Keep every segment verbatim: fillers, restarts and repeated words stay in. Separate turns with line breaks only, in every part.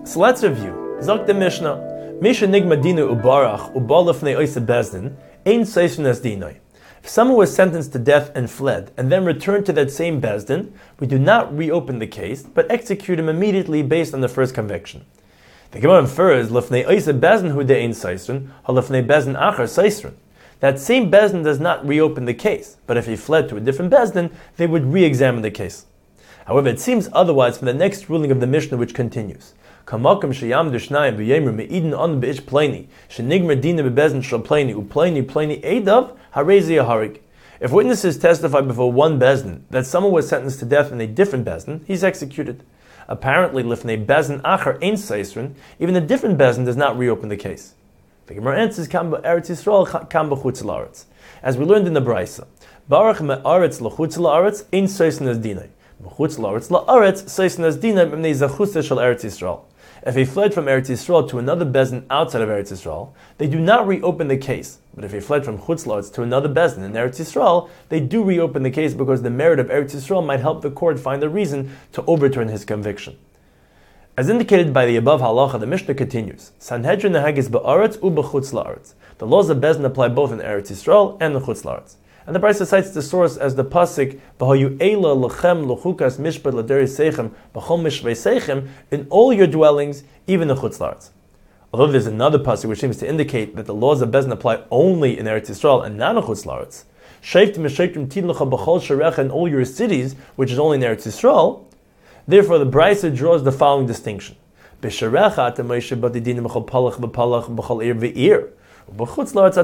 So let's review. Zok the Mishnah. Misha nigma dinu ubarach ubalafnei oisa bezdin ein seishun as dinoi. If someone was sentenced to death and fled, and then returned to that same bezdin, we do not reopen the case, but execute him immediately based on the first conviction. The Gemara infers lafnei oisa bezdin hu de ein seishun halafnei bezdin achar seishun. That same bezdin does not reopen the case, but if he fled to a different bezdin, they would re-examine the case. However, it seems otherwise from the next ruling of the Mishnah, which continues. Kamakam sheyam dushnayim v'yemer me'idin on be'ish pleni shenigmer dina bebezin shal pleni upleni pleni edav harezi harig. If witnesses testify before one bezdin that someone was sentenced to death in a different bezdin, he's executed. Apparently, lifnei bezdin achar ein seisrin, even a different bezdin does not reopen the case. The Gemara answers kam b'Eretz Yisrael kam b'chutz la'aretz, as we learned in the Brisa. Barach me'aretz l'chutz la'aretz ein seisrin as dinai. B'chutz la'aretz la'aretz seisrin as dinai b'nei zachusa shel Eretz Yisrael. If he fled from Eretz Yisrael to another bezdin outside of Eretz Yisrael, they do not reopen the case. But if he fled from Chutz La'aretz to another bezdin in Eretz Yisrael, they do reopen the case because the merit of Eretz Yisrael might help the court find a reason to overturn his conviction. As indicated by the above halacha, the Mishnah continues: Sanhedrin nehagis ba'aretz u b'chutz la'aretz. The laws of bezdin apply both in Eretz Yisrael and the Chutz La'aretz. And the Brisa cites the source as the pasuk B'hayu eila lechem lechukas mishpat l'deri seichem b'chol mishvei seichem in all your dwellings, even the Chutz La'aretz. Although there's another pasuk which seems to indicate that the laws of bezdin apply only in Eretz Yisrael and not in Chutz La'aretz, sheiftim sheiftim tidlecha b'chol sharecha in all your cities, which is only in Eretz Yisrael. Therefore, the Brisa draws the following distinction: B'sharecha atem Moshe b'didinim b'chol palach b'palach b'chol ir v'ir. In Eretz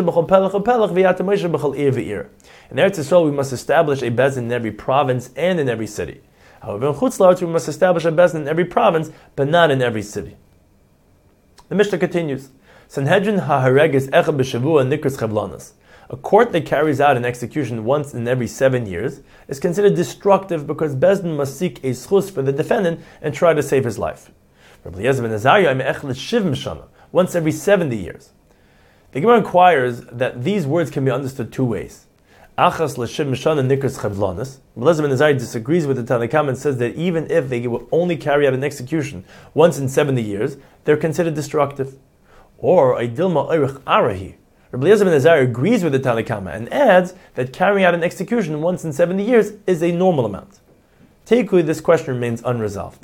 Yisrael, we must establish a bezdin in every province and in every city. However, in Chutz La'aretz, we must establish a bezdin in every province, but not in every city. The Mishnah continues: Sanhedrin ha'haregis echad b'shavua nikras chavlanas. A court that carries out an execution once in every seven years is considered destructive because bezdin must seek a schus for the defendant and try to save his life. Rabbi Eliezer ben Azariah echad shiv mishana, once every seventy years. The Gemara inquires that these words can be understood two ways. Achas l'shiv mishana nikras chavlanas. Eliezer ben Azariah disagrees with the Tanakhama and says that even if they will only carry out an execution once in seventy years, they're considered destructive. Or a dilma oirich arahi. Rabbi Eliezer ben Azariah agrees with the Tanakhama and adds that carrying out an execution once in seventy years is a normal amount. Teikui, this question remains unresolved.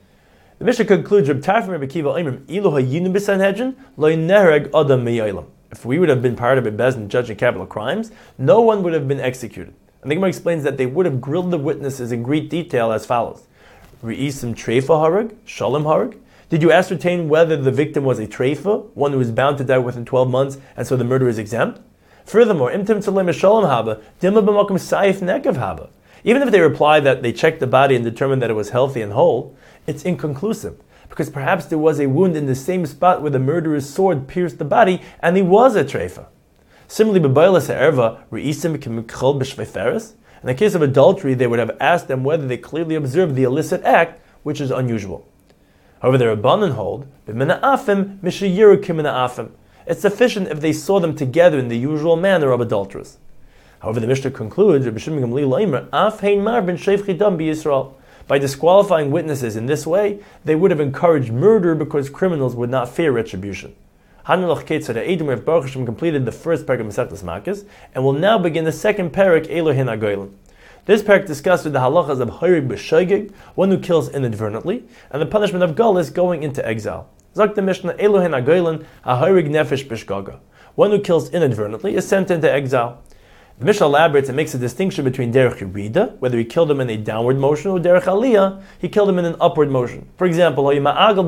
The Mishnah concludes: Reb Tarfon Reb Akiva Oimrim ilu hayinu b'Sanhedrin lo yinereg adam me'olam. If we would have been part of a bezdin judging capital crimes, no one would have been executed. And the Gemara explains that they would have grilled the witnesses in great detail as follows: Re'isim treifa harag, shalom harag. Did you ascertain whether the victim was a treifa, one who was bound to die within twelve months, and so the murder is exempt? Furthermore, imtim tzalem shalom haba, dimma b'makom saif nekev haba. Even if they reply that they checked the body and determined that it was healthy and whole, it's inconclusive, because perhaps there was a wound in the same spot where the murderer's sword pierced the body, and he was a treifa. Similarly, b'baylas ha'erva, re'isim k'mikhol b'shveiferes. In the case of adultery, they would have asked them whether they clearly observed the illicit act, which is unusual. However, the Rabbanan hold, b'mina'afim mishayiru k'mina'afim. It's sufficient if they saw them together in the usual manner of adulterers. However, the Mishnah concludes, Rabbi Shimon Gamliel Oimer, af hein mar ben sheifchi dam b'Yisrael. By disqualifying witnesses in this way, they would have encouraged murder because criminals would not fear retribution. Hanulach Ketzad Eidim Rav Baruch Hashem completed the first parak of Masechtas Makkos, and will now begin the second parak, Elohin HaGoyim. This parak discusses the halachas of Harig B'Shogeg, one who kills inadvertently, and the punishment of Gullus, going into exile. Zok the Mishnah, Elohin HaGoyim HaHarig Nefesh B'Shgoga. One who kills inadvertently is sent into exile. The Mishnah elaborates and makes a distinction between derech yerida, whether he killed him in a downward motion, or derech aliyah, he killed him in an upward motion. For example, one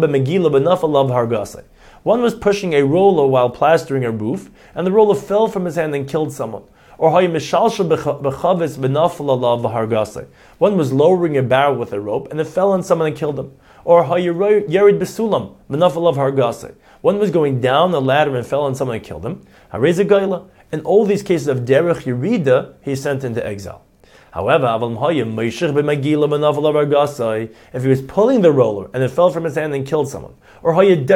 was pushing a roller while plastering a roof, and the roller fell from his hand and killed someone. Or one was lowering a barrel with a rope, and it fell on someone and killed him. Or one was going down the ladder and fell on someone and killed him. In all these cases of derech yerida, he is sent into exile. However, if he was pulling the roller and it fell from his hand and killed someone, or he was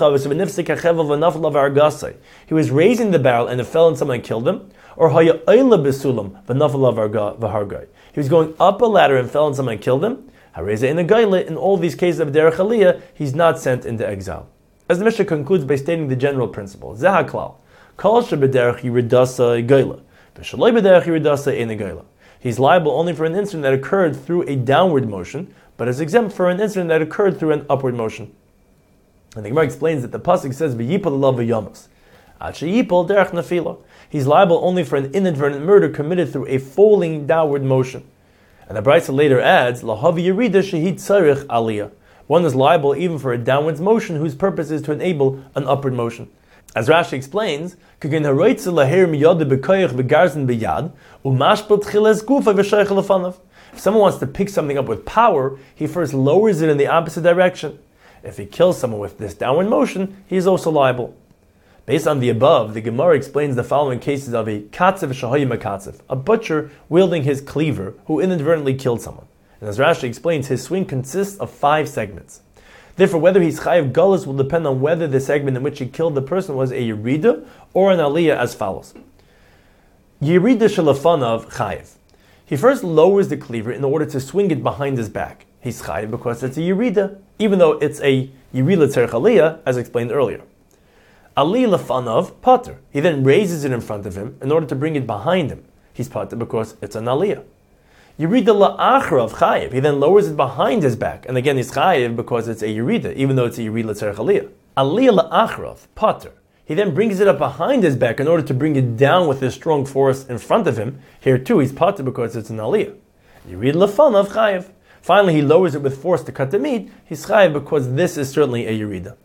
raising the barrel and it fell on someone and killed him, or he was going up a ladder and fell on someone and killed him, Hareze in the Geile, in all these cases of Derech Aliyah, he's not sent into exile. As the Mishnah concludes by stating the general principle, Zeh HaKlal, Kol shebederech yiridasa Geile, v'shaloi bederech yiridasa in the Geile. He's liable only for an incident that occurred through a downward motion, but is exempt for an incident that occurred through an upward motion. And the Gemara explains that the pasuk says, "V'yipol alav v'yamos." Yipol derech nafila. He's liable only for an inadvertent murder committed through a falling downward motion. And the Brisa later adds, "Lahavi yerida shehid tzarich aliyah." One is liable even for a downwards motion whose purpose is to enable an upward motion. As Rashi explains, "K'gen haroitze laher miyad b'koyach v'garzen b'yad u'mashpel tchiles gufa v'shoich lefanav." If someone wants to pick something up with power, he first lowers it in the opposite direction. If he kills someone with this downward motion, he is also liable. Based on the above, the Gemara explains the following cases of a katzev shahoyim katzev, a butcher wielding his cleaver who inadvertently killed someone. And as Rashi explains, his swing consists of five segments. Therefore, whether he's chayiv galus will depend on whether the segment in which he killed the person was a yerida or an aliyah as follows. Yerida shalafanav chayiv. He first lowers the cleaver in order to swing it behind his back. He's chayiv because it's a yerida, even though it's a yerida tzerich aliyah, as explained earlier. Ali lefanav pater. He then raises it in front of him in order to bring it behind him. He's pater because it's an aliyah. Yerida la'achrav chayiv. He then lowers it behind his back, and again he's chayiv because it's a yerida, even though it's a yerida tzerich aliyah. Aliyah la'achrav pater. He then brings it up behind his back in order to bring it down with his strong force in front of him. Here too he's pater because it's an aliyah. Yerida lefanav chayiv. Finally he lowers it with force to cut the meat. He's chayiv because this is certainly a yerida.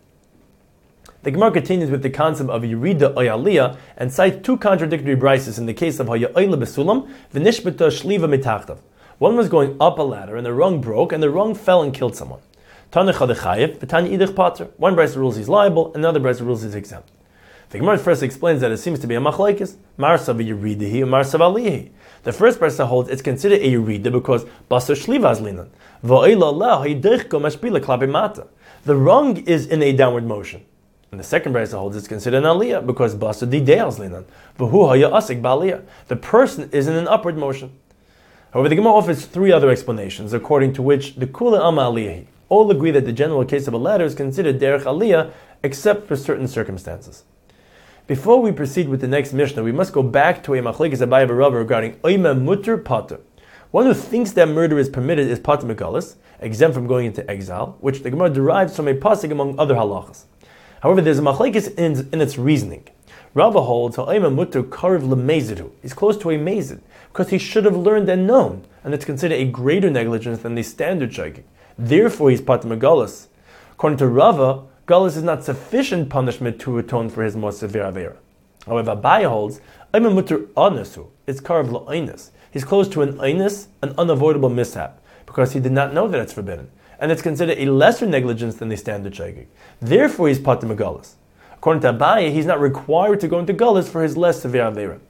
The Gemara continues with the concept of Yerida or Aliyah and cites two contradictory brises in the case of Haya'ila Besulam, V'nishbeta Shliva Mitachtav. One was going up a ladder and the rung broke and the rung fell and killed someone. Tanech Chadechayev, V'tanya Idich Pater. One brise rules he's liable, another brise rules he's exempt. The Gemara first explains that it seems to be a machlekes, Marsa v'Yeridahi and Marsa v'Aliyahi. The first brisa holds it's considered a Yerida because Basa Shliva Azlinan. V'Oila Allah Hayidichko Mashpila Klape Mata. The rung is in a downward motion. And the second brisa holds it's considered an aliyah because basa di de'al zlinan v'hu haya asik ba'aliyah. The person is in an upward motion. However, the Gemara offers three other explanations, according to which the kula ama aliyahi all agree that the general case of a ladder is considered derech aliyah, except for certain circumstances. Before we proceed with the next Mishnah, we must go back to a machlekes Abaye v'Rava regarding oima mutter pater. One who thinks that murder is permitted is pater megalis, exempt from going into exile, which the Gemara derives from a pasuk among other halachas. However, there's a machlekes in, in its reasoning. Rava holds ha'ayma mutter karev lemezidu. He's close to a mezid because he should have learned and known, and it's considered a greater negligence than the standard shaykik. Therefore, he's pater megalus. According to Rava, galus is not sufficient punishment to atone for his more severe avera. However, Abaye holds ayma mutter anasu. It's karev le'ainis. He's close to an ainis, an unavoidable mishap, because he did not know that it's forbidden. And it's considered a lesser negligence than the standard shaykik. Therefore, he's pater megalus. According to Abaye, he's not required to go into galus for his less severe avera.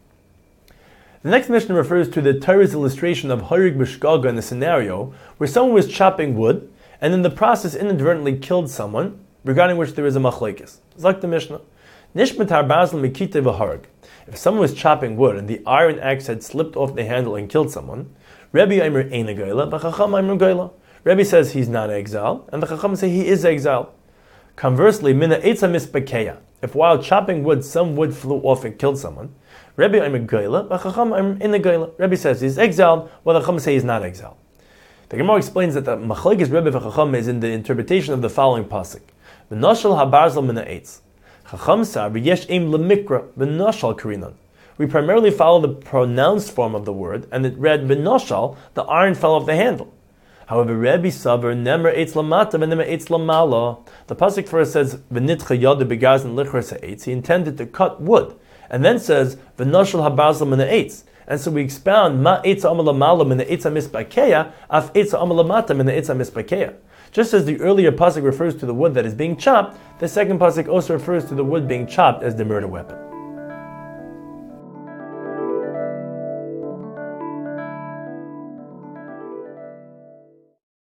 The next Mishnah refers to the Torah's illustration of harig b'shgaga in the scenario where someone was chopping wood and in the process inadvertently killed someone, regarding which there is a machlekes. It's like the Mishnah. Nishmatar basel mikite v'harig. If someone was chopping wood and the iron axe had slipped off the handle and killed someone, Rebbe Eimer ein geila, v'chacham Eimer geila. Rebbe says he's not exiled, and the Chacham say he is exiled. Conversely, mina etza misbekeya. If while chopping wood, some wood flew off and killed someone, Rebbe I'm a geila, but Chacham I'm in the geila. Rebbe says he's exiled, while the Chacham say he's not exiled. The Gemara explains that the machlekes Rebbe v'Chacham is in the interpretation of the following pasuk: V'nashal habarzel mina eitz. Chacham sa v'yesh im lemikra v'nashal karinan. We primarily follow the pronounced form of the word, and it read v'nashal, the iron fell off the handle. However, Rebbe Savar nemer eitz lamata v'nemer eitz lamala. The pasuk first says v'nitcha yadu begazin lichras ha'etz. He intended to cut wood, and then says v'nashal habarzel min ha'etz. And so we expound ma eitz amalamala min ha'etz hamispakeya af eitz amalamata min ha'etz hamispakeya. Just as the earlier pasuk refers to the wood that is being chopped, the second pasuk also refers to the wood being chopped as the murder weapon.